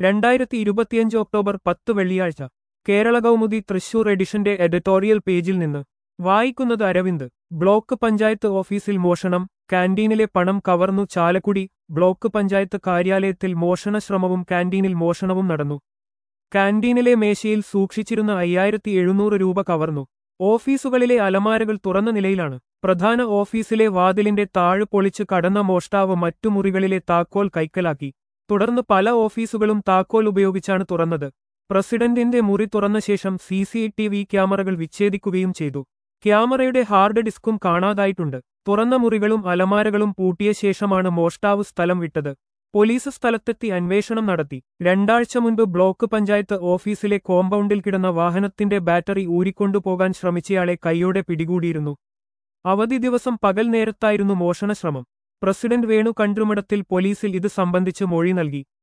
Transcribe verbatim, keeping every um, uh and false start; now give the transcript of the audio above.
രണ്ടായിരത്തി ഇരുപത്തിയഞ്ച് ഒക്ടോബർ പത്ത് വെള്ളിയാഴ്ച കേരള കൗമുദി തൃശൂർ എഡിഷന്റെ എഡിറ്റോറിയൽ പേജിൽ നിന്ന് വായിക്കുന്നത് അരവിന്ദ്. ബ്ലോക്ക് പഞ്ചായത്ത് ഓഫീസിൽ മോഷണം, കാന്റീനിലെ പണം കവർന്നു. ചാലക്കുടി ബ്ലോക്ക് പഞ്ചായത്ത് കാര്യാലയത്തിൽ മോഷണശ്രമവും കാന്റീനിൽ മോഷണവും നടന്നു. കാന്റീനിലെ മേശയിൽ സൂക്ഷിച്ചിരുന്ന അയ്യായിരത്തി എഴുന്നൂറ് രൂപ കവർന്നു. ഓഫീസുകളിലെ അലമാരകൾ തുറന്ന നിലയിലാണ്. പ്രധാന ഓഫീസിലെ വാതിലിന്റെ താഴ് പൊളിച്ച് കടന്ന മോഷ്ടാവ് മറ്റു മുറികളിലെ താക്കോൽ കൈക്കലാക്കി. തുടർന്ന് പല ഓഫീസുകളും താക്കോൽ ഉപയോഗിച്ചാണ് തുറന്നത്. പ്രസിഡന്റിന്റെ മുറി തുറന്ന ശേഷം സി സി ടി വി ക്യാമറകൾ വിച്ഛേദിക്കുകയും ചെയ്തു. ക്യാമറയുടെ ഹാർഡ് ഡിസ്കും കാണാതായിട്ടുണ്ട്. തുറന്ന മുറികളും അലമാരകളും പൂട്ടിയ ശേഷമാണ് മോഷ്ടാവ് സ്ഥലം വിട്ടത്. പോലീസ് സ്ഥലത്തെത്തി അന്വേഷണം നടത്തി. രണ്ടാഴ്ച മുൻപ് ബ്ലോക്ക് പഞ്ചായത്ത് ഓഫീസിലെ കോമ്പൗണ്ടിൽ കിടന്ന വാഹനത്തിന്റെ ബാറ്ററി ഊരിക്കൊണ്ടുപോകാൻ ശ്രമിച്ചയാളെ കൈയോടെ പിടികൂടിയിരുന്നു. അവധി ദിവസം പകൽ നേരത്തായിരുന്നു മോഷണശ്രമം. പ്രസിഡന്റ് വേണു കണ്ടുമഠത്തിൽ പോലീസിൽ ഇത് സംബന്ധിച്ച് മൊഴി നൽകി.